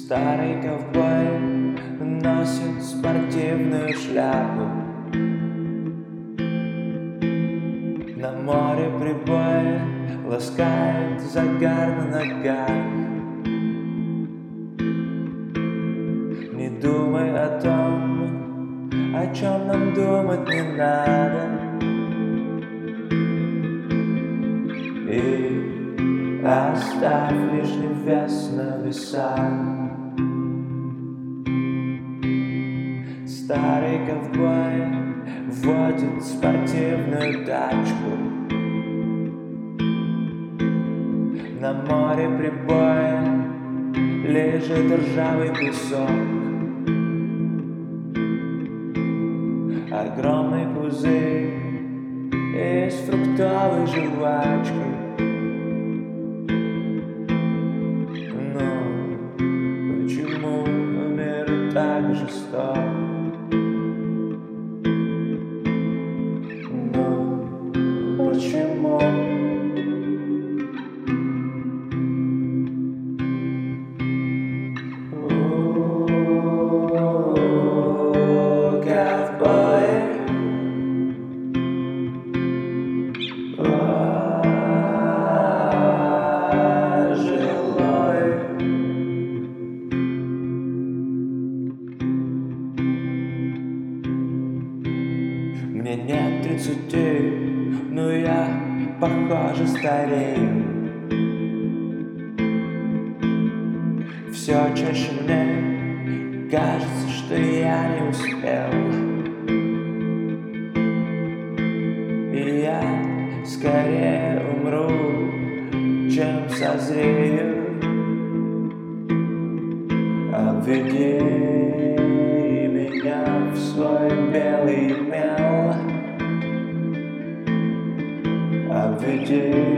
Старый ковбой носит спортивную шляпу. На море прибой ласкает загар на ногах. Не думай о том, о чем нам думать не надо. И оставь лишний вес на весах. Старый ковбой водит спортивную тачку. На море прибоя лежит ржавый песок. Огромный пузырь из фруктовой жвачки. Но почему мир так жесток? Почему? Ковбой, пожилой. Мне нет 30, но я, похоже, старею. Все чаще мне кажется, что я не успел. И я скорее умру, чем созрею. Обведи меня в свой белый мел. Обведи